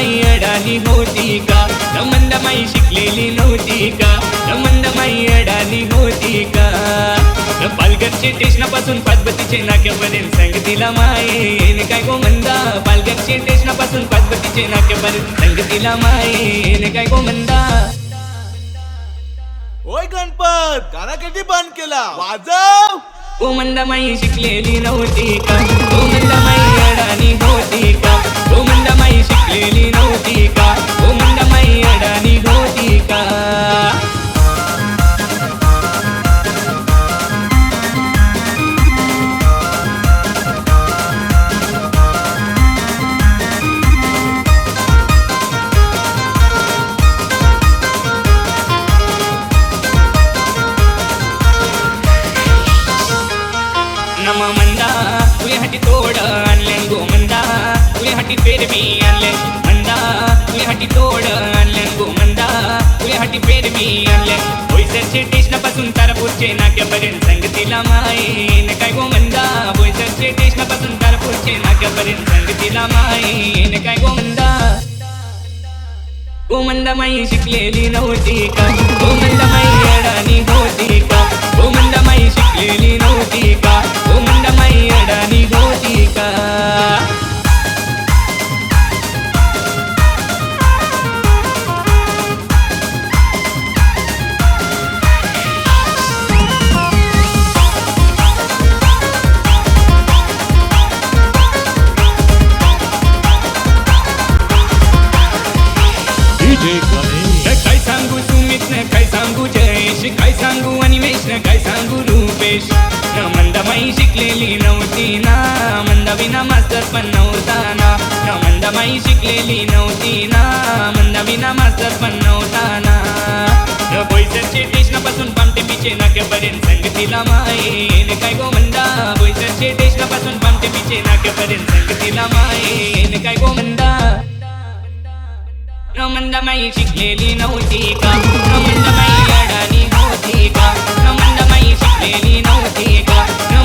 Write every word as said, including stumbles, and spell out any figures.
मंदमाई अडाणी होती का मंदमाई शिकलेली नव्हती का मंदमाई अडाणी होती का पालघरच्या स्टेशनापासून पाचबत्तीचे नाक्यापर्यंत संगतीला मायेन काय गो मंदा पालघरच्या स्टेशनापासून पाचबत्तीचे नाक्यापर्यंत संगतीला मायेन काय गो मंदा ओय गणपत गाणं कधी बंद केला वाजव ओ मंदमाई शिकलेली नव्हती का ओ मंदमाई अडाणी होती का ओ मंदमाई शिकलेली नव्हती का ओ मंदमाई अडाणी होती का नमा मंदा तुझ्यासाठी तोड आणले गो मंदा तुझ्यासाठी पेरवी आणले मंदा तुझ्यासाठी तोड आणले गो मंदा तुझ्यासाठी पेरवी आणले बोईसरचे स्टेशनापासून तारापूरचे नाक्यापर्यंत संगतीला मायेन काय गो मंदा बोईसरचे स्टेशनापासून तारापूरचे नाक्यापर्यंत संगतीला मायेन काय गो मंदा ओ मंदमाई शिकलेली नव्हती का ओ मंदमाई अडाणी होती का ओ मंदमाई शिकलेली नव्हती का ओ मंदमाई अडाणी होती का काय सांगू सुमित न काय सांगू जयेश काय सांगू अनिमेश न काय सांगू रूपेश न मंदमाई शिकलेली नव्हती ना मंदाविना मास्तर पण नव्हता ना न मंदमाई शिकलेली नव्हती ना मंदाविना मास्तर पण नव्हता ना न बोईसरचे स्टेशनापासून पामटेपीचे नाक्यापर्यंत संगतीला मायेन काय गो मंदा बोईसरचे स्टेशनापासून पामटेपीचे नाक्यापर्यंत संगतीला मायेन काय गो मंदा न मंदमाई शिकलेली नव्हती का न मंदमाई अडाणी होती का न मंदमाई शिकलेली नव्हती का न